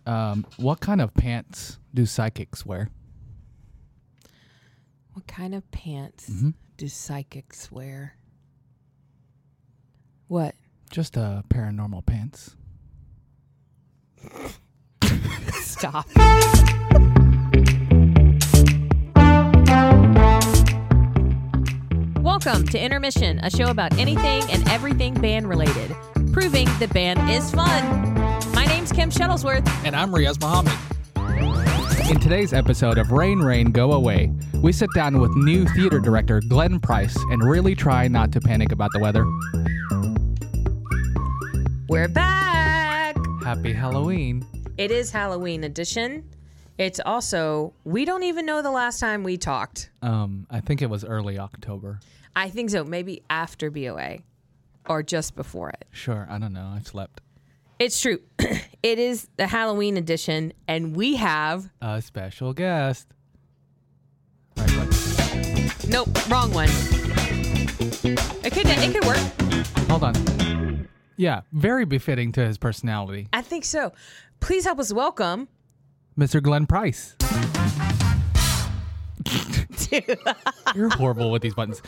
What kind of pants do psychics wear? What kind of pants do psychics wear? What? Just paranormal pants. Stop. Welcome to Intermission, a show about anything and everything band related, proving that band is fun. My name's Kim Shuttlesworth. And I'm Riaz Muhammad. In today's episode of Rain, Rain, Go Away, we sit down with new theater director Glenn Price and really try not to panic about the weather. We're back. Happy Halloween. It is Halloween edition. It's also, we don't even know the last time we talked. I think it was early October. I think so. Maybe after BOA or just before it. Sure, I don't know. I've slept. It's true. It is the Halloween edition, and we have A special guest. Right. Nope, wrong one. It could work. Hold on. Yeah, very befitting to his personality. I think so. Please help us welcome Mr. Glenn Price. You're horrible with these buttons.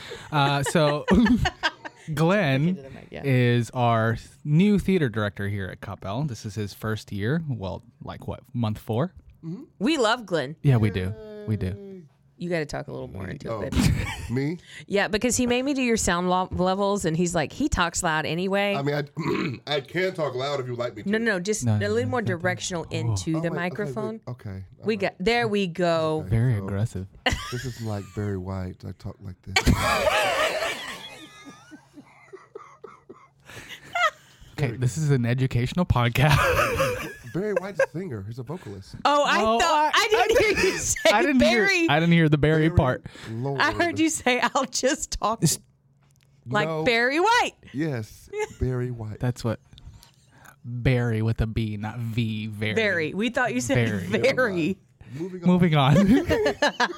Glenn is our new theater director here at Coppell. This is his first year. Well, month 4? Mm-hmm. We love Glenn. Yeah, we do. We do. You got to talk a little more into it. Me? Yeah, because he made me do your sound levels, and he's like, he talks loud anyway. I mean, I can talk loud if you like me to. No, just a little more directional into the microphone. Okay. There we go. Okay. Very aggressive. This is like Barry White. I talk like this. Okay, this is an educational podcast. Barry White's a singer. He's a vocalist. I didn't hear you say I didn't Barry. I didn't hear the Barry part. Lord. I heard you say, I'll just talk like No. Barry White. Yes, Barry White. That's what. Barry with a B, not V. Barry. We thought you said Barry. very. Moving on. Moving on.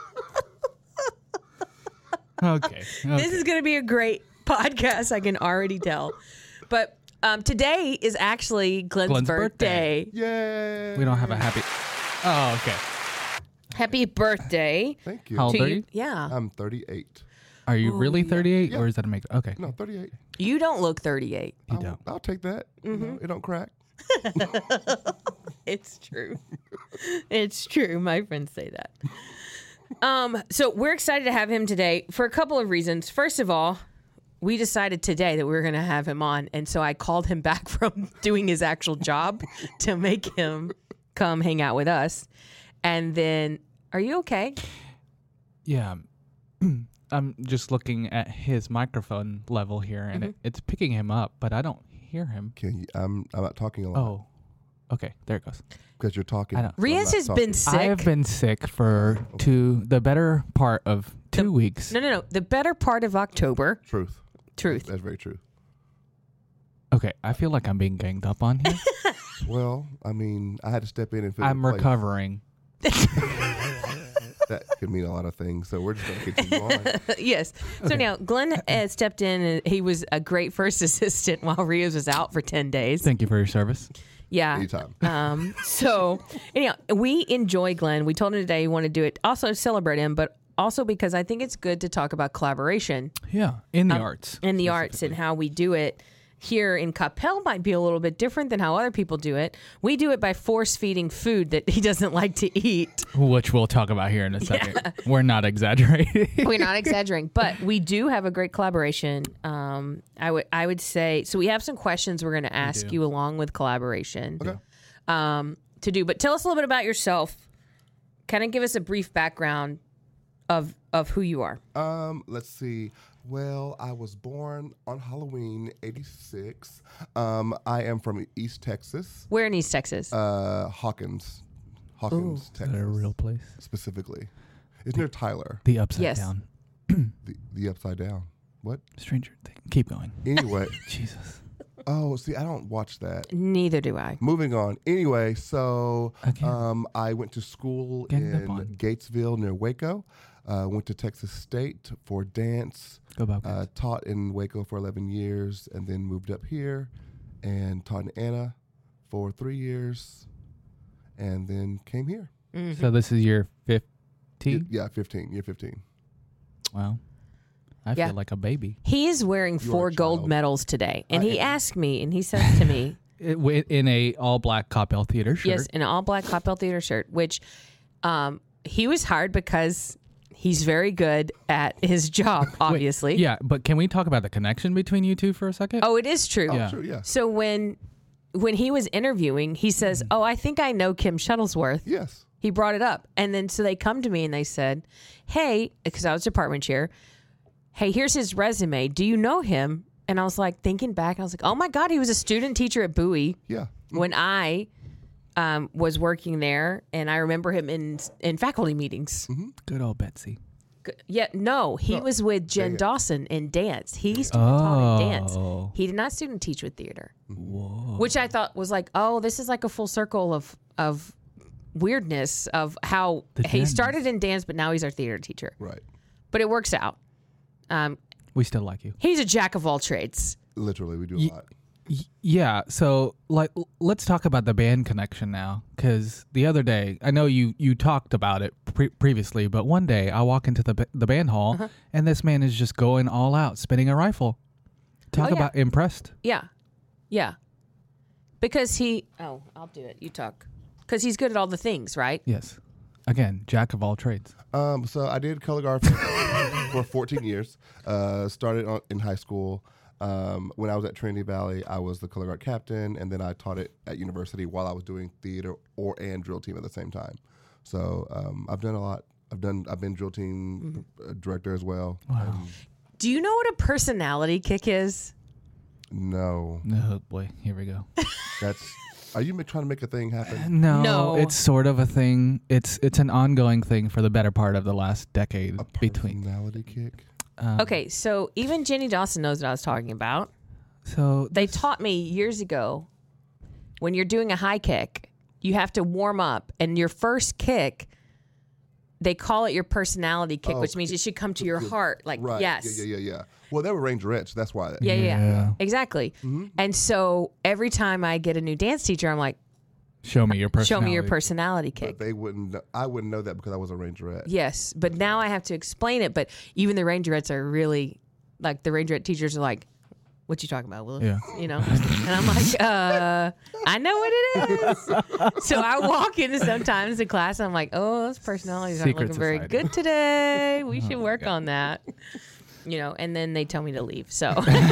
Okay. This is going to be a great podcast, I can already tell. But today is actually Glenn's birthday. Yay! We don't have a happy. Oh, okay. Happy birthday. Thank you. How old to are you. you? Yeah. I'm 38. Are you really 38, Yeah. or is that a make? Okay. No, 38. You don't look 38. You don't. I'll take that. Mm-hmm. You know, it don't crack. It's true. It's true. My friends say that. So we're excited to have him today for a couple of reasons. First of all, we decided today that we were going to have him on. And so I called him back from doing his actual job to make him come hang out with us. And then, are you okay? Yeah. I'm just looking at his microphone level here, and it's picking him up, but I don't hear him. I'm not talking a lot. Oh. Okay, there it goes. Because you're talking. I know. so I'm Riaz not has talking. been sick. I have been sick for the better part of 2 weeks. No. The better part of October. Truth. Truth. That's very true. Okay, I feel like I'm being ganged up on here. Well, I mean, I had to step in and fill I'm your place. recovering. That could mean a lot of things, so we're just going to continue on. Yes. So now Glenn stepped in, and he was a great first assistant while Riaz was out for 10 days. Thank you for your service. Yeah. Anytime. So anyhow, we enjoy Glenn. We told him today we want to do it also to celebrate him, but also because I think it's good to talk about collaboration Yeah, in the arts. in the arts and how we do it. Here in Coppell might be a little bit different than how other people do it. We do it by force feeding food that he doesn't like to eat. Which we'll talk about here in a second. Yeah. We're not exaggerating. We're not exaggerating, but we do have a great collaboration. I would say, so we have some questions we're going to ask you along with collaboration to do. But tell us a little bit about yourself. Kind of give us a brief background of who you are. Let's see. Well, I was born on Halloween, 86. I am from East Texas. Where in East Texas? Hawkins, Texas. Is that a real place? Specifically. It's near Tyler. The Upside Yes. Down. The Upside Down. What? Stranger Thing. Keep going. Anyway. Jesus. Oh, see, I don't watch that. Neither do I. Moving on. Anyway, so Again. I went to school Getting up in on. Gatesville near Waco. Went to Texas State for dance. Go Bobcats. Taught in Waco for 11 years and then moved up here and taught in Anna for 3 years and then came here. So this is your 15? Yeah, 15. Year 15. Wow. I Yeah. feel like a baby. He is wearing You are 4 a gold child. medals today. And I he am. asked me, and he says to me, In a all-black Coppell Theater shirt. yes, in an all-black Coppell Theater shirt, which he was hired because he's very good at his job, obviously. Yeah, but can we talk about the connection between you two for a second? Oh, it is true. Yeah. Sure, yeah. So when he was interviewing, he says, "Oh, I think I know Kim Shuttlesworth." Yes. He brought it up. And then so they come to me and they said, "Hey," because I was department chair, "Hey, here's his resume. Do you know him?" And I was like, thinking back, I was like, "Oh my God, he was a student teacher at Bowie Yeah. when I was working there, and I remember him in faculty meetings." Good old Betsy. Yeah, no, he was with Jen Dawson in dance. He student taught in dance. Oh. He did not student teach with theater, which I thought was like, oh, this is like a full circle of weirdness of how he Jens. started in dance, but now he's our theater teacher. Right. But it works out. We still like you. He's a jack of all trades. Literally, we do a lot. Yeah, so like let's talk about the band connection now, because the other day I know you talked about it previously, but one day I walk into the band hall and this man is just going all out, spinning a rifle. Talk Oh, yeah. about impressed. Yeah, yeah. Because I'll do it. You talk. Because he's good at all the things, right? Yes, again, jack of all trades. So I did color guard for 14 years. Started in high school. When I was at Trinity Valley, I was the color guard captain, and then I taught it at university while I was doing theater and drill team at the same time. So I've done a lot. I've been drill team director as well. Wow. Do you know what a personality kick is? No, Oh boy, here we go. that's. Are you trying to make a thing happen? No. It's sort of a thing. It's an ongoing thing for the better part of the last decade A between. personality kick. Okay, so even Jenny Dawson knows what I was talking about. So They taught me years ago, when you're doing a high kick, you have to warm up, and your first kick, they call it your personality kick, Oh, which means it should come to your heart. Like, Right. yes. Yeah. Well, they were rangerettes. That's why. Yeah. Yeah. Exactly. And so every time I get a new dance teacher, I'm like, show me your personality. show me your personality But kick. they wouldn't. I wouldn't know that because I was a rangerette. Yes. But now I have to explain it. But even the rangerettes are really, like, the rangerette teachers are like, what you talking about, Will? Yeah. You know? And I'm like, I know what it is. So I walk into sometimes in class and I'm like, oh, those personalities aren't Secret looking very society. good today. We should work on that. You know, and then they tell me to leave. So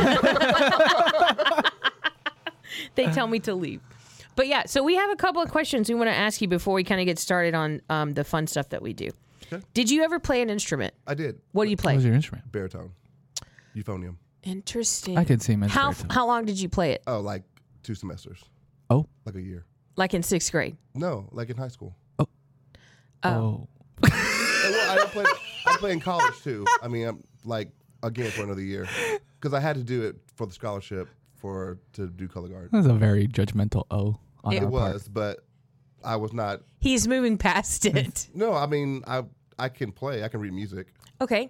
they tell me to leave. But yeah, so we have a couple of questions we want to ask you before we kind of get started on the fun stuff that we do. Okay. Did you ever play an instrument? I did. What do you What play? was your instrument? Baritone. Euphonium. Interesting. I could see him as baritone. How long did you play it? Oh, like 2 semesters. Oh. Like a year. Like in 6th grade? No, like in high school. Oh. Well, I play in college too. I mean, I'm like again for another year because I had to do it for the scholarship to do color guard. That was a very judgmental O on It our It part. was, but I was not. He's moving past it. No, I mean, I can play. I can read music. Okay.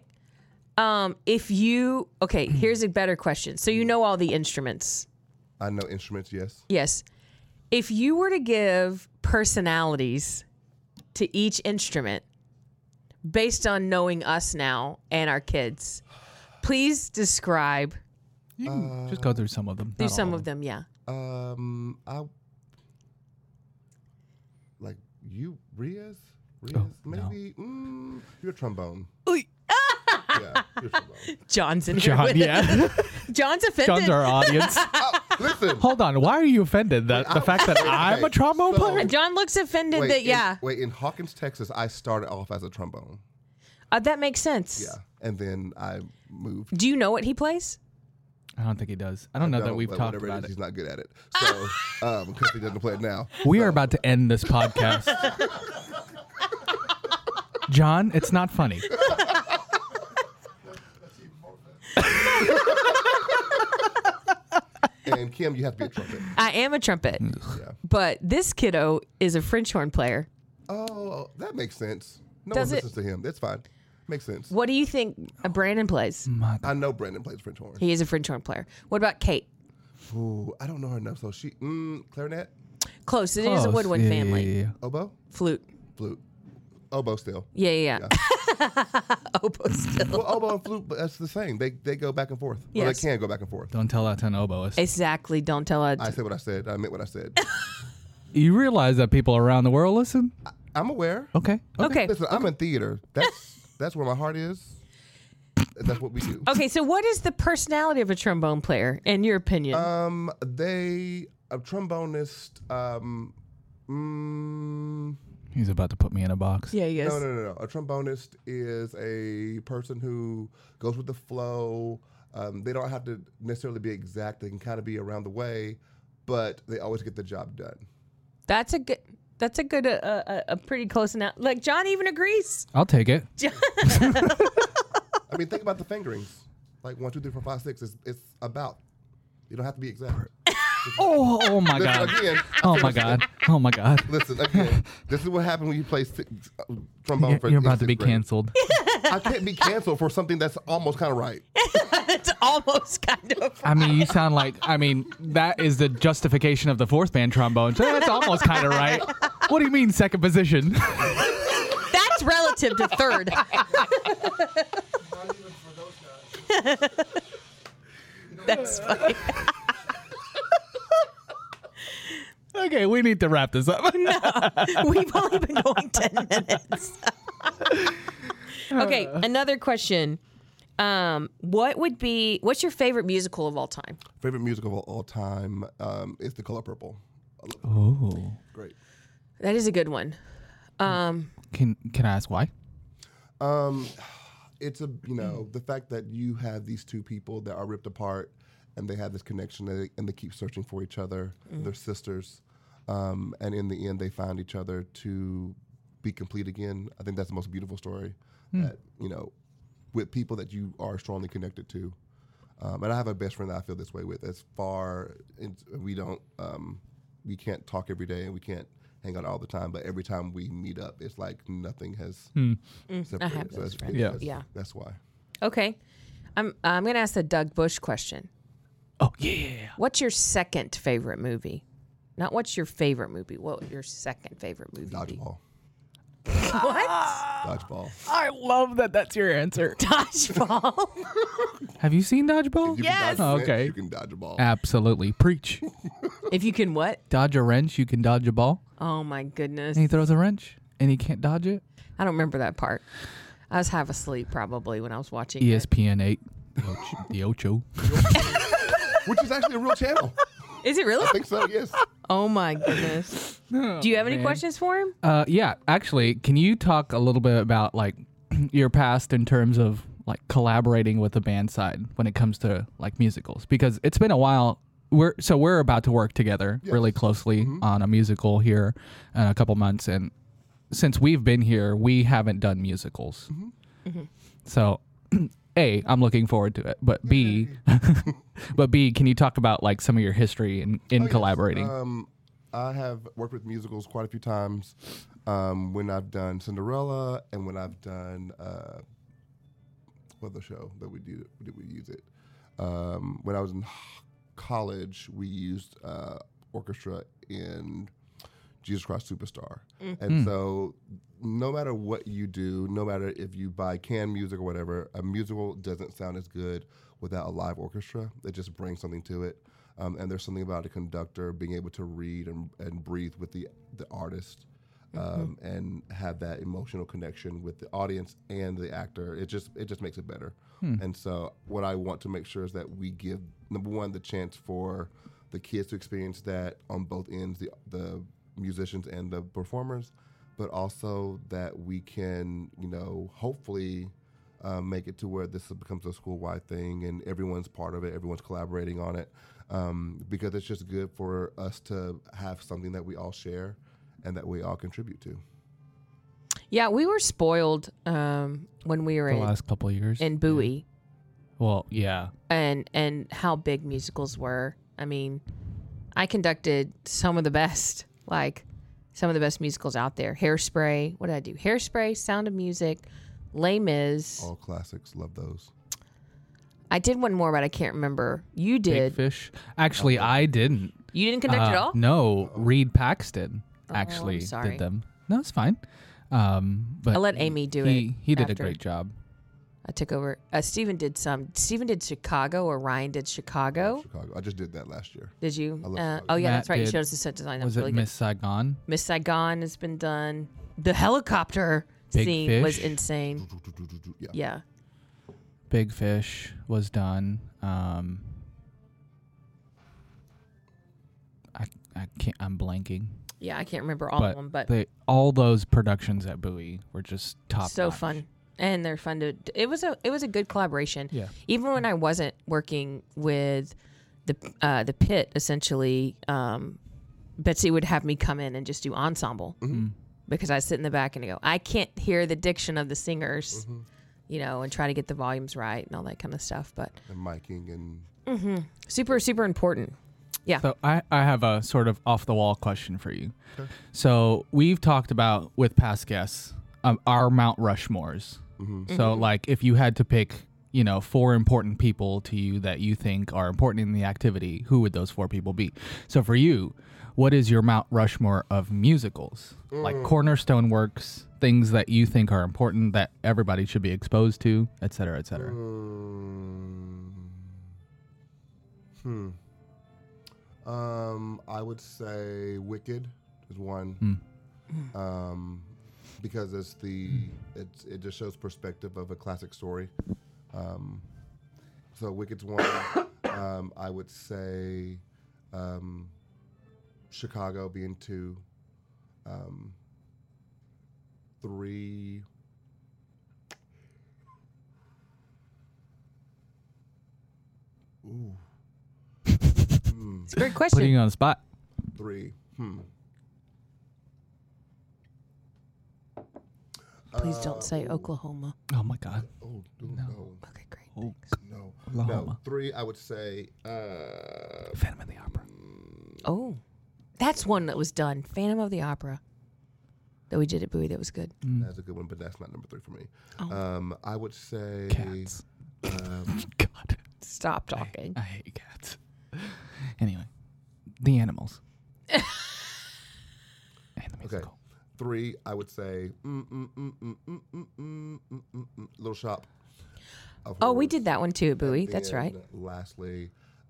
Here's a better question. So you know all the instruments. I know instruments. Yes. Yes. If you were to give personalities to each instrument based on knowing us now and our kids, please describe. You can just go through some of them. Do not all some of them, yeah. I like you, Riaz. Oh, no. Maybe you're a trombone. Oy. Yeah, you're a trombone. John's in here John, with yeah. it. John's offended. John's our audience. Listen. Hold on. Why are you offended? That the fact that I'm a trombone so- player? John looks offended that, yeah. In Hawkins, Texas, I started off as a trombone. That makes sense. Yeah, and then I moved. Do you know what he plays? I don't think he does. I don't know that we've but talked whatever about is, it. He's not good at it. So, because he doesn't play it now. We are about to end this podcast. John, it's not funny. And Kim, you have to be a trumpet. I am a trumpet, Yeah. but this kiddo is a French horn player. Oh, that makes sense. No Does one it- listens to him. That's fine. Makes sense. What do you think Brandon plays? My I know Brandon plays French horn. He is a French horn player. What about Kate? Ooh, I don't know her enough. So she clarinet. Close. It is a woodwind Yeah, family. yeah. Oboe? Flute. Flute. Oboe still. Yeah. Oboe still. Well, oboe and flute, but that's the same. They go back and forth. Well, Yes. they can go back and forth. Don't tell that to an oboist. Exactly. Don't tell it. I said what I said. I meant what I said. You realize that people around the world listen? I'm aware. Okay. Okay. Listen, I'm in theater. That's where my heart is. That's what we do. Okay. So, what is the personality of a trombone player, in your opinion? A trombonist. He's about to put me in a box. yeah. Yes. No. A trombonist is a person who goes with the flow. They don't have to necessarily be exact. They can kind of be around the way, but they always get the job done. That's a good. That's a good. A pretty close enough. Like John even agrees. I'll take it. I mean, think about the fingerings. Like 1, 2, 3, 4, 5, 6. It's about. You don't have to be exact. Oh my Listen, God. again, Oh my God. Oh my God. Listen, again, this is what happens when you play trombone for You're about to in be sixth grade. canceled. I can't be canceled for something that's almost kind of right. It's almost kind of. I mean, you sound like, that is the justification of the fourth band trombone. So that's almost kind of right. What do you mean second position? That's relative to third. That's funny. Okay, we need to wrap this up. We've only been going 10 minutes. Okay, another question. What's your favorite musical of all time? Favorite musical of all time is The Color Purple. Oh. Great. That is a good one. Can I ask why? It's the fact that you have these two people that are ripped apart and they have this connection and they keep searching for each other. They're sisters. And in the end, they find each other to be complete again. I think that's the most beautiful story that, with people that you are strongly connected to. And I have a best friend that I feel this way with. We can't talk every day and we can't hang out all the time, but every time we meet up, it's like nothing has separated. I have those friends. Yeah. That's why. Okay. I'm going to ask the Doug Bush question. Oh, yeah. What's your second favorite movie? Not what's your favorite movie. What would your second favorite movie be? Dodgeball. What? Dodgeball. I love that that's your answer. Dodgeball. Have you seen Dodgeball? You Yes. can dodge a Okay. wrench, you can dodge a ball. Absolutely. Preach. If you can what? Dodge a wrench, you can dodge a ball. Oh my goodness. And he throws a wrench and he can't dodge it. I don't remember that part. I was half asleep probably when I was watching it. ESPN 8. The Ocho. Which is actually a real channel. Is it really? I think so, yes. Oh my goodness. Do you have any questions for him? Yeah, actually, can you talk a little bit about like your past in terms of like collaborating with the band side when it comes to like musicals? Because it's been a while. We're about to work together really closely on a musical here in a couple months, and since we've been here, we haven't done musicals. So, A, I'm looking forward to it, but B, can you talk about like some of your history in collaborating? I have worked with musicals quite a few times when I've done Cinderella and when I've done what other show that we did we use it? When I was in college, we used orchestra in Jesus Christ Superstar. And so no matter what you do, no matter if you buy canned music or whatever, a musical doesn't sound as good without a live orchestra. It just brings something to it. And there's something about a conductor being able to read and breathe with the artist and have that emotional connection with the audience and the actor. It just makes it better. And so what I want to make sure is that we give, number one, the chance for the kids to experience that on both ends, the musicians and the performers, but also that we can, hopefully make it to where this becomes a school-wide thing and everyone's part of it, everyone's collaborating on it, because it's just good for us to have something that we all share and that we all contribute to. Yeah, we were spoiled when we were The last couple of years. in Bowie Well, yeah. and how big musicals were. I mean, I conducted some of the best musicals out there. Hairspray. What did I do? Hairspray, Sound of Music, Les Mis. All classics, love those. I did one more, but I can't remember. You did. Big Fish. Actually, I didn't. You didn't conduct at all? No, Reed Paxton actually sorry. did them. No, it's fine. But I'll let Amy do it. He did a after. great job. I took over. Steven did some. Steven did Chicago, or Ryan did Chicago. Chicago. I just did that last year. Did you? I love Chicago. Oh, yeah, Matt that's right. You did- showed us the set design. That was Was it really Miss Saigon? good. Miss Saigon has been done. The helicopter Big scene was Fish? insane. Yeah. Yeah. Big Fish was done. I can't. I'm blanking. Yeah, I can't remember all of them, but all those productions at Bowie were just top. so notch. fun. And they're fun to. It was a good collaboration. Yeah. Even when I wasn't working with the pit, essentially, Betsy would have me come in and just do ensemble because I sit in the back and I go, I can't hear the diction of the singers, and try to get the volumes right and all that kind of stuff. But And miking and super, super important. Yeah. So I have a sort of off the wall question for you. Okay. So we've talked about with past guests our Mount Rushmores. So like if you had to pick, 4 important people to you that you think are important in the activity, who would those 4 people be? So for you, what is your Mount Rushmore of musicals? Like cornerstone works, things that you think are important that everybody should be exposed to, et cetera, et cetera. I would say Wicked is one. Because it just shows perspective of a classic story. So Wicked's one. I would say Chicago being 2. 3. Ooh. It's a great question. Putting you on the spot. 3. Please don't say Oklahoma. Oh my God. Oh, no. Okay, great. Oh, No. Oklahoma. 3, I would say Phantom of the Opera. Oh, that's one that was done. Phantom of the Opera that we did at Bowie. That was good. that's a good one, but that's not number 3 for me. Oh. I would say Cats. God. Stop talking. I hate cats. Anyway, the animals. And the musical. 3, I would say Little Shop. of Oh, we Horrors. did that one too at Bowie. And That's right. Lastly,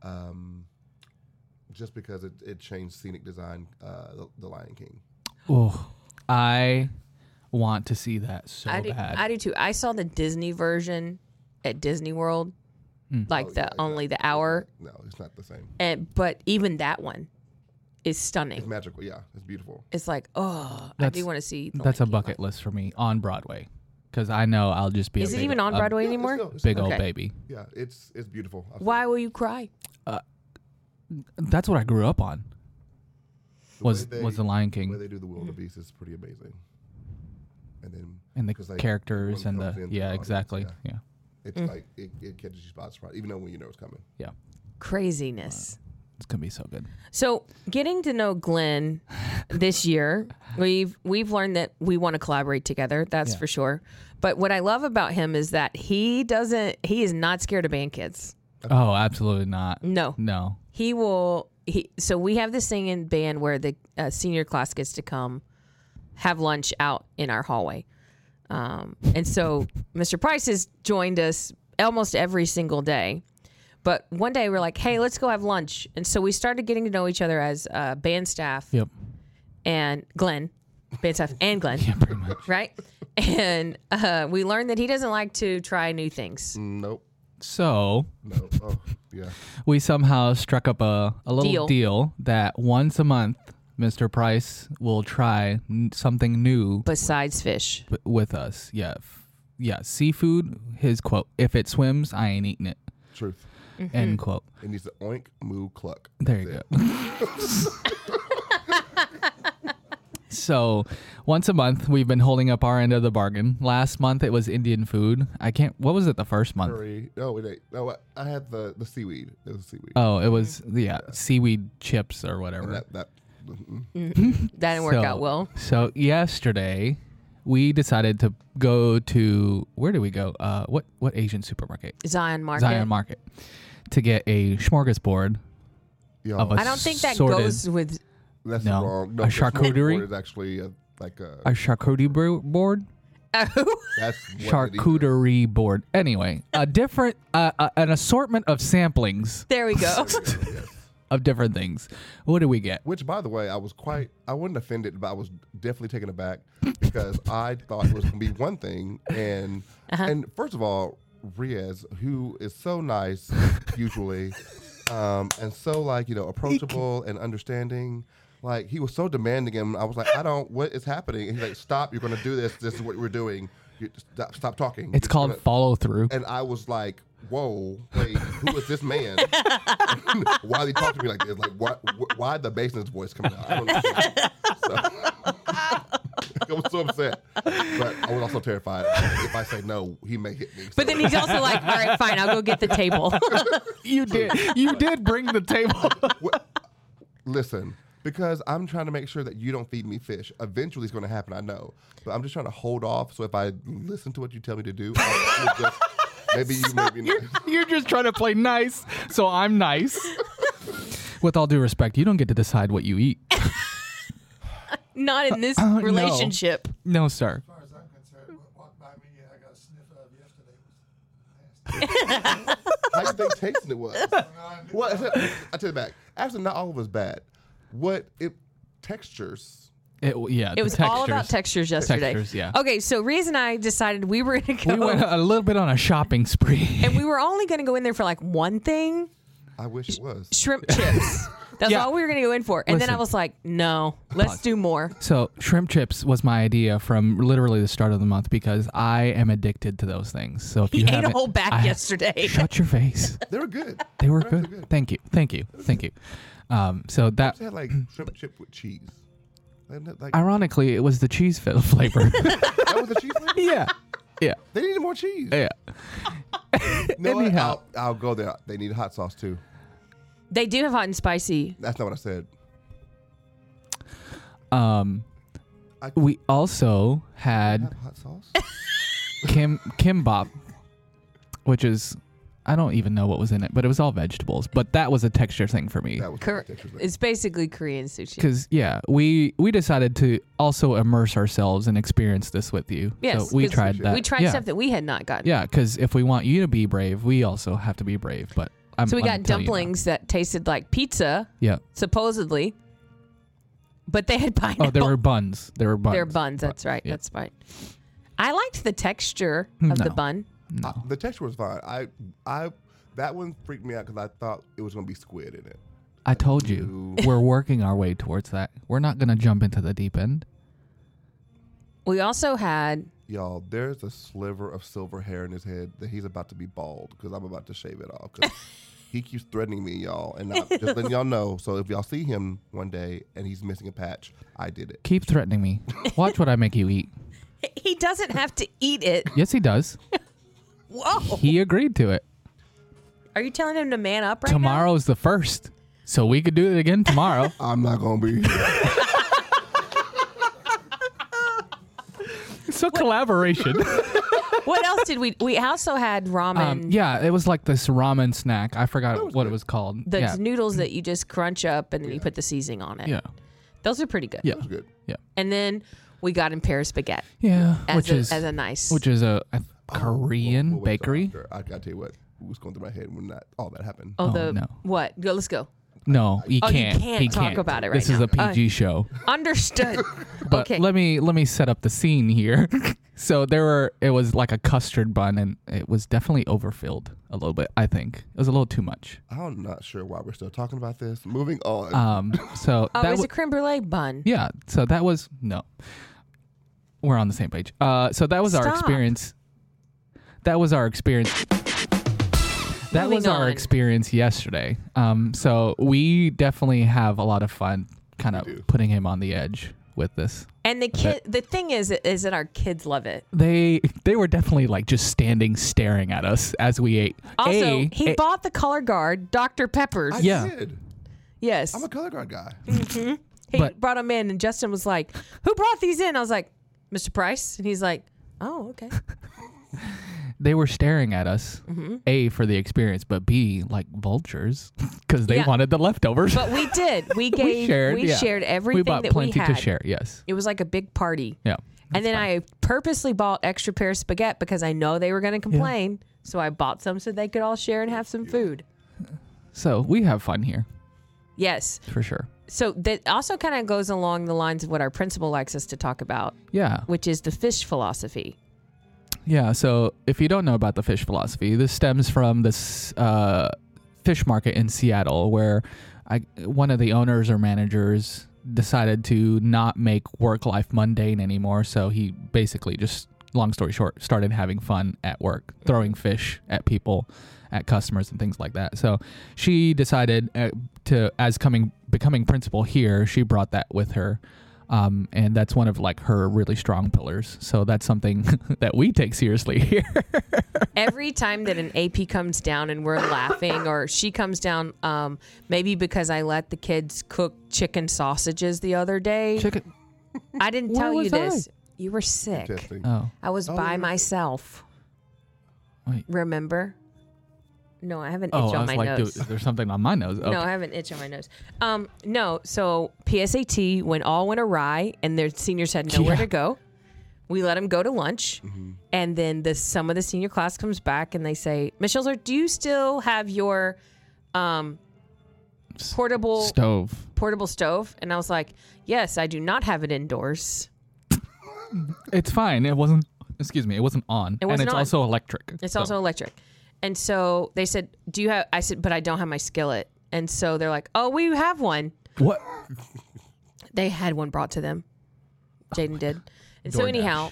just because it changed scenic design, the Lion King. Oh, I want to see that so I bad. do too. I saw the Disney version at Disney World, like only the hour. No, it's not the same. But even that one is It's stunning. magical. Yeah, it's beautiful. It's like, I That's- do want to see. The That's a Lion King bucket list for me on Broadway, because I know I'll just be. Is a it big, even on a Broadway Yeah, anymore? it's Big old Okay. baby. Yeah, it's beautiful. Why will you cry? That's what I grew up on. Was the Lion The way King they do the Will of the Beast is pretty amazing. And then and the 'cause, like, characters and everyone the comes in through the audience, exactly yeah. yeah. It's like it catches you by surprise, even though when you know it's coming. yeah. Craziness. It's gonna be so good. So, getting to know Glenn this year, we've learned that we want to collaborate together. That's Yeah. for sure. But what I love about him is that he is not scared of band kids. Oh, absolutely not. No, No. he will. So we have this singing band where the senior class gets to come have lunch out in our hallway. And so Mr. Price has joined us almost every single day. But one day we're like, hey, let's go have lunch. And so we started getting to know each other as band staff Yep. and Glenn, band staff and Glenn, Yeah, pretty much. right? And we learned that he doesn't like to try new things. Nope. So No. Oh, yeah. we somehow struck up a little deal that once a month, Mr. Price will try something new Besides fish. with us. Yeah. Yeah. Seafood, his quote, if it swims, I ain't eating it. Truth. End quote. It needs to oink, moo, cluck. There you go. So once a month, we've been holding up our end of the bargain. Last month, it was Indian food. What was it the first month? Curry. No, wait. No, I had the seaweed. It was seaweed. Oh, it was, seaweed chips or whatever. And that That didn't work out well. So yesterday, we decided to go to, where did we go? What Asian supermarket? Zion Market. Zion Market. To get a smorgasbord Yo, of a I don't think that sorted- goes with. that's no. wrong. No, A the smorgasbord charcuterie? is actually like a. a charcuterie board. That's what it is. Charcuterie board. Anyway, a different an assortment of samplings There we go. Yes. of different things. What do we get? Which, by the way, I wasn't offended, but I was definitely taken aback because I thought it was going to be one thing. And first of all, Riaz, who is so nice usually, and so approachable and understanding. Like, he was so demanding, and I was like, what is happening? And he's like, stop, you're going to do this. This is what we're doing. Stop talking. It's called follow through. And I was like, whoa, wait, who is this man? Why did he talk to me like this? Like, why the bass in his voice coming out? I don't understand. I was so upset. But I was also terrified. If I say no, he may hit me. But then he's also like, all right, fine, I'll go get the table. You did bring the table. Listen, because I'm trying to make sure that you don't feed me fish. Eventually it's going to happen, I know. But I'm just trying to hold off. So if I listen to what you tell me to do, maybe You're just trying to play nice, so I'm nice. With all due respect, you don't get to decide what you eat. Not in this no. relationship. No, sir. As far as I'm concerned, what walked by me, I got a sniff of yesterday. Was nasty. How do you think tasting it was? Well, I take it back. Actually, not all of us bad. Textures. It was all about textures yesterday. Textures, yeah. Okay, so Riaz and I decided we were going to go. We went a little bit on a shopping spree. and we were only going to go in there for like one thing. I wish it was. Shrimp chips. That's Yeah. all we were going to go in for. And then I Listen. was like, no, let's do more. So shrimp chips was my idea from literally the start of the month because I am addicted to those things. So if He you ate a haven't, whole bag yesterday. Shut your face. They were good. They were They're good. Thank you. So that They had like shrimp chip with cheese. Like, ironically, it was the cheese flavor. that was the cheese flavor? yeah. They needed more cheese. Yeah. No, Anyhow. I'll go there. They need hot sauce too. They do have hot and spicy. That's not what I said. We also had Have hot sauce? kimbap, which is I don't even know what was in it, but it was all vegetables. But that was a texture thing for me. That was It's basically Korean sushi. Because we decided to also immerse ourselves and experience this with you. Yes, so we 'cause tried that. We tried yeah. stuff that we had not gotten. Yeah, because if we want you to be brave, we also have to be brave. But So we got dumplings that tasted like pizza, Yeah. supposedly, but they had pineapple. Oh, there were buns. They're buns. That's right. Yeah. That's right. I liked the texture of the No. bun. No. The texture was fine. I that one freaked me out because I thought it was going to be squid in it. I told you. We're working our way towards that. We're not going to jump into the deep end. We also had Y'all, there's a sliver of silver hair in his head that he's about to be bald because I'm about to shave it off. 'Cause he keeps threatening me, y'all. And I'm just letting y'all know. So if y'all see him one day and he's missing a patch, I did it. Keep threatening me. Watch what I make you eat. he doesn't have to eat it. Yes, he does. Whoa. He agreed to it. Are you telling him to man up right now? Tomorrow's the 1st. So we could do it again tomorrow. I'm not going to be here. So collaboration. What else did we also had ramen. Yeah, it was like this ramen snack. I forgot what it was called. The yeah. noodles that you just crunch up and then you put the seasoning on it. Yeah. Those are pretty good. Yeah. It was good. Yeah. And then we got Imperial Spaghetti Yeah. as a nice. which is a Korean Well, wait, bakery. I got to tell you what was going through my head when all that happened. Oh, the no. what? Go, let's go. No, you Oh, you can't. can't He talk about it right This is now. a PG show. Understood. But okay. let me set up the scene here. So it was like a custard bun, and it was definitely overfilled a little bit. I think it was a little too much. I'm not sure why we're still talking about this. Moving on. So Oh, that it's was a creme brulee bun. yeah. So that was no. We're on the same page. So that was our Stop. experience. That was our experience. That was Moving our on. experience yesterday. So we definitely have a lot of fun, kind of do. putting him on the edge with this. And the thing is that our kids love it. They were definitely like just standing staring at us as we ate. Also, he bought the color guard Dr. Pepper's. I yeah. did. Yes. I'm a color guard guy. He but- brought them in, and Justin was like, "Who brought these in?" I was like, "Mr. Price," and he's like, "Oh, okay." they were staring at us. A, for the experience, but B, like vultures, because they Yeah. wanted the leftovers. But we did. We gave. We shared everything we bought that plenty we had. to share. Yes. It was like a big party. Yeah. And then I purposely bought extra pair of spaghetti because I know they were going to complain. So I bought some so they could all share and have some food. So we have fun here Yes. for sure. So that also kind of goes along the lines of what our principal likes us to talk about, Yeah. which is the fish philosophy. Yeah. So if you don't know about the fish philosophy, this stems from this fish market in Seattle where one of the owners or managers decided to not make work life mundane anymore. So he basically just, long story short, started having fun at work, throwing fish at people, at customers and things like that. So she decided becoming principal here, she brought that with her. And that's one of like her really strong pillars. So that's something that we take seriously here. Every time that an AP comes down and we're laughing, or she comes down, maybe because I let the kids cook chicken sausages the other day. Chicken. I didn't Where tell you was this. You were sick. Testing. Oh, I was by yeah. myself. wait. Remember? No, I have an itch Oh, I on was my like, nose. dude, there's something on my nose. Okay. No, I have an itch on my nose. No, so PSAT went awry, and their seniors had nowhere Yeah. to go. We let them go to lunch, and then some of the senior class comes back, and they say, "Miss Schilzer, do you still have your portable stove?" And I was like, "Yes, I do not have it indoors. It's fine. It wasn't. Excuse me. It wasn't on. It wasn't and it's on. also electric. It's So- also electric." And so they said, "Do you have?" I said, "But I don't have my skillet." And so they're like, "Oh, we have one." What? They had one brought to them. Jaden did. And so DoorDash. anyhow,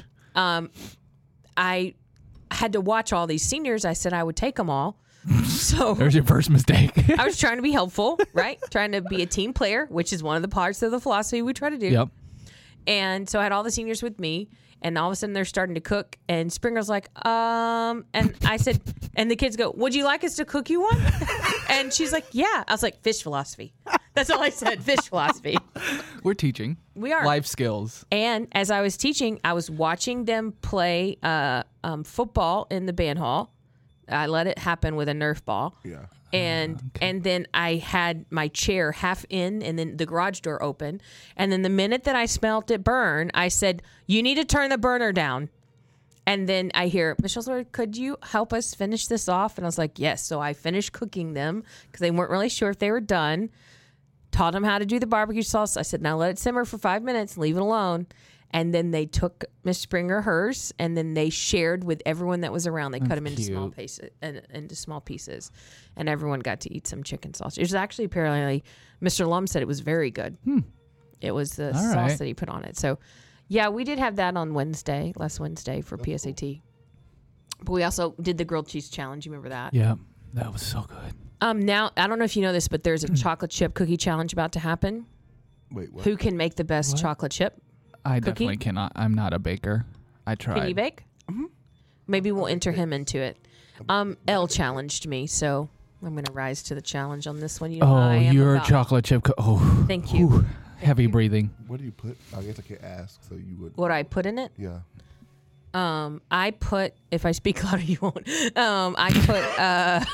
I had to watch all these seniors. I said I would take them all. So There's your first mistake. I was trying to be helpful, right? Trying to be a team player, which is one of the parts of the philosophy we try to do. Yep. And so I had all the seniors with me, and all of a sudden they're starting to cook, and Springer's like, and I said, and the kids go, "Would you like us to cook you one?" And she's like, "Yeah." I was like, "Fish philosophy." That's all I said, fish philosophy. We're teaching. We are. Life skills. And as I was teaching, I was watching them play football in the band hall. I let it happen with a Nerf ball. Yeah. And then I had my chair half in, and then the garage door open. And then the minute that I smelt it burn, I said, "You need to turn the burner down." And then I hear, "Miss Schilzer, could you help us finish this off?" And I was like, "Yes." So I finished cooking them because they weren't really sure if they were done. Taught them how to do the barbecue sauce. I said, "Now let it simmer for 5 minutes, leave it alone." And then they took Miss Springer hers, and then they shared with everyone that was around. They cut them into small pieces, and everyone got to eat some chicken sausage. It was actually, apparently, Mr. Lum said it was very good. It was the All sauce right. that he put on it. So, yeah, we did have that on last Wednesday for PSAT. But we also did the grilled cheese challenge. You remember that? Yeah. That was so good. Now, I don't know if you know this, but there's a chocolate chip cookie challenge about to happen. Wait, what? Who can make the best chocolate chip? I Cookie? definitely cannot. I'm not a baker. I tried. Can you bake? Maybe we'll enter him into it. Elle challenged me, so I'm going to rise to the challenge on this one. You know how Oh, I am your about- chocolate chip. Oh, Thank you. whew, heavy breathing. What do you put? I guess I can't ask, so you would. What I put in it? Yeah. I put, if I speak louder, you won't. I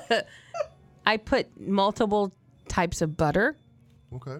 put multiple types of butter. Okay.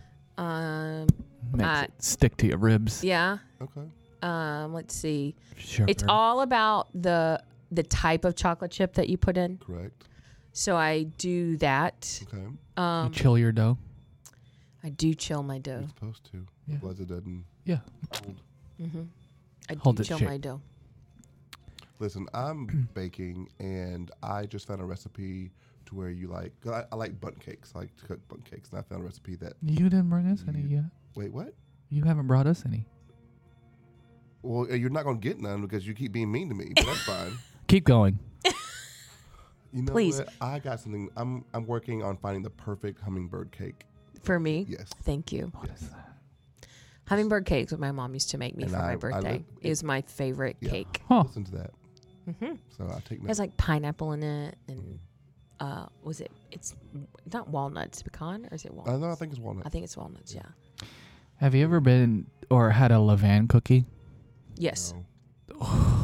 Makes it stick to your ribs. Yeah. Okay. Let's see. Sugar. It's all about the type of chocolate chip that you put in. Correct. So I do that. Okay. You chill your dough. I do chill my dough. You're supposed to. Yeah. Otherwise it doesn't Yeah. hold. I do Hold it chill shape. my dough. Listen, I'm baking, and I just found a recipe to where you like. 'Cause I like bundt cakes. I like to cook bundt cakes, and I found a recipe that. You didn't bring us any yet. Wait, what? You haven't brought us any. Well, you're not gonna get none because you keep being mean to me. But that's fine. Keep going. You know Please. what? I got something. I'm working on finding the perfect hummingbird cake. For me? Yes. Thank you. What is that? Hummingbird cakes, what my mom used to make me And for I my birthday, look- is my favorite Yeah. cake. Huh. Listen to that. So I take It has notes. like pineapple in it, and it's not walnuts, pecan, or is it walnuts? No, I think it's walnut. I think it's walnuts, yeah. Have you ever been or had a Levain cookie? Yes. No.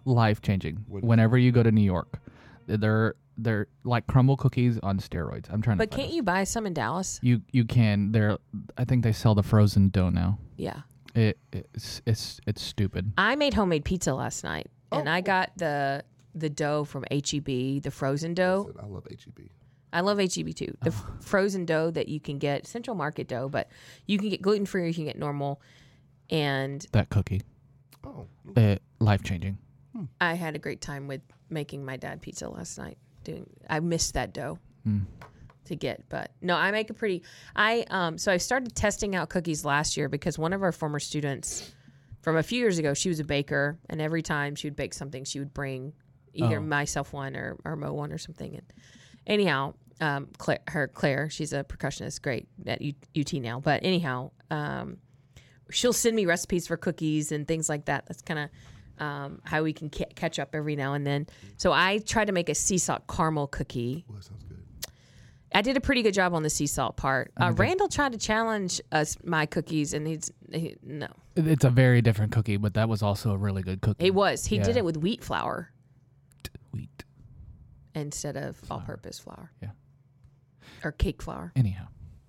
life changing. What- Whenever you go to New York, they're like crumble cookies on steroids. I'm trying But to. can't you buy some in Dallas? You can. I think they sell the frozen dough now. Yeah. It's stupid. I made homemade pizza last night, and Oh, I got the dough from HEB, the frozen dough. Listen, I love HEB. I love HEB too. The frozen dough that you can get, Central Market dough, but you can get gluten free, you can get normal. And That cookie, Oh, life changing. I had a great time with making my dad pizza last night. I missed that dough to get, but no, I make a pretty. So I started testing out cookies last year because one of our former students from a few years ago, she was a baker, and every time she would bake something, she would bring either myself one or Mo one or something. And anyhow, Claire, she's a percussionist, great at UT now. But anyhow, she'll send me recipes for cookies and things like that. That's kind of how we can catch up every now and then. So I tried to make a sea salt caramel cookie. well, that sounds good. I did a pretty good job on the sea salt part. Randall tried to challenge my cookies, and no. It's a very different cookie, but that was also a really good cookie. He was. He did Yeah. it with wheat flour Wheat. instead of all-purpose flour. Yeah. Or cake flour. Anyhow,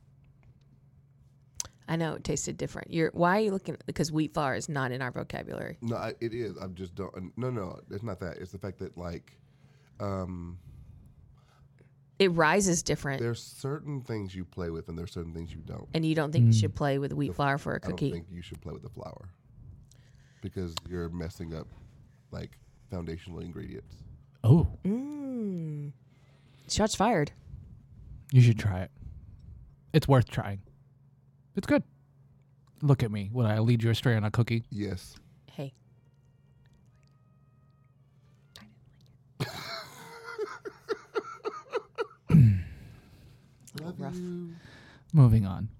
I know it tasted different. Why are you looking? Because wheat flour is not in our vocabulary. No, it is. I just don't. No, it's not that. It's the fact that like, It rises different, there's certain things you play with, and there's certain things you don't. and you don't think you should play with wheat flour for a I don't cookie. think you should play with the flour because you're messing up like foundational ingredients. oh, Shots fired. you should try it. It's worth trying. It's good. Look at me. Would I lead you astray on a cookie? Yes. Hey. Love rough. you. Moving on.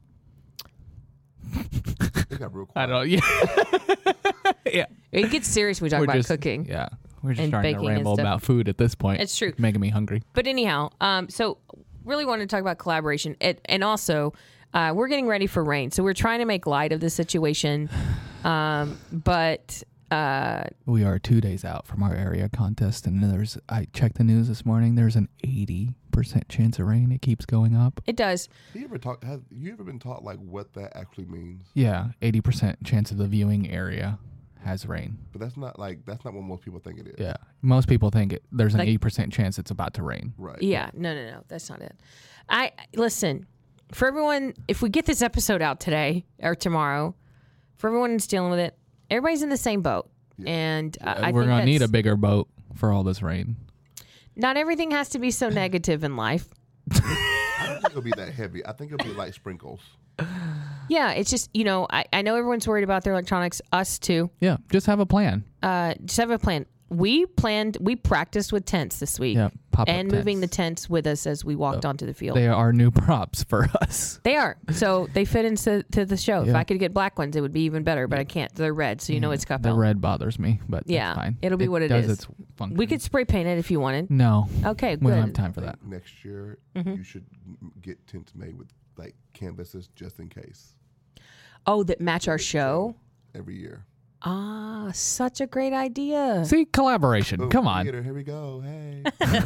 It got real I quiet. don't. Yeah. yeah. It gets serious when we talk about cooking. Yeah. We're just and starting to baking and ramble stuff. about food at this point. It's true. Making me hungry. But anyhow, so really wanted to talk about collaboration. And also, we're getting ready for rain. So we're trying to make light of the situation. But We are 2 days out from our area contest, and I checked the news this morning. There's an 80% chance of rain. It keeps going up. it does. Have you ever been taught like what that actually means? Yeah, 80% chance of the viewing area has rain. But that's not what most people think it is. Yeah, most people think there's an Like- 80% chance it's about to rain. Right. Yeah. No. That's not it. Listen, for everyone, if we get this episode out today or tomorrow, for everyone who's dealing with it, everybody's in the same boat. And I We're think gonna need a that's- bigger boat for all this rain. Not everything has to be so negative in life. I don't think it'll be that heavy. I think it'll be like sprinkles. Yeah, it's just, I know everyone's worried about their electronics, us too. Yeah, just have a plan. Just have a plan. We practiced with tents this week. Yeah, pop-up and moving the tents. tents with us as we walked onto the field. They are new props for us. They are. So they fit into the show. If Yeah. I could get black ones, it would be even better, but I can't. They're red, so it's cup The red bothers me, but Yeah, that's fine. it'll be what it does is. Its function. We could spray paint it if you wanted. No, Okay, we don't have good. time for that. Next year, Mm-hmm. you should get tents made with like canvases just in case. Oh, that match our show? Every year. Ah, such a great idea. See, collaboration. Boom, Come on. theater, here we go. Hey.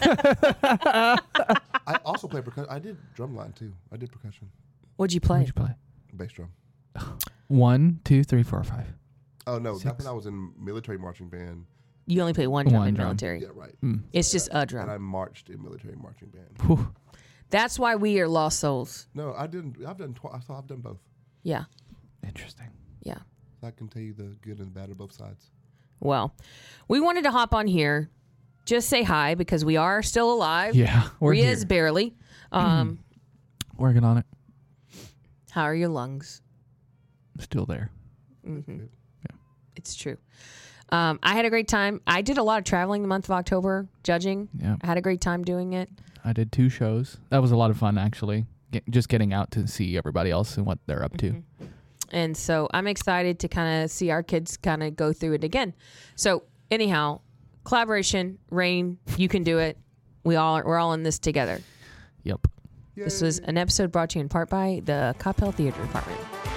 I also play percussion. I did drumline too. I did percussion, What'd you play? What'd you play? bass drum. 1, 2, 3, 4, 5. Oh no, Six. that's when I was in military marching band. You only play one drum One in drum. military. Yeah, right. It's just a And drum. I marched in military marching band. Whew. That's why we are lost souls. No, I didn't. I've done. I've done both. Yeah. Interesting. Yeah. So I can tell you the good and the bad of both sides. Well, we wanted to hop on here, just say hi because we are still alive. Yeah, we're Ria's here. barely. Working on it. How are your lungs? Still there. Good. It's true. I had a great time. I did a lot of traveling the month of October, judging. Yeah. I had a great time doing it. I did 2 shows. That was a lot of fun, actually. Just getting out to see everybody else and what they're up to. And so I'm excited to kind of see our kids kind of go through it again. So anyhow, collaboration, Rain, you can do it. We're all in this together. Yep. This was an episode brought to you in part by the Coppell Theater Department.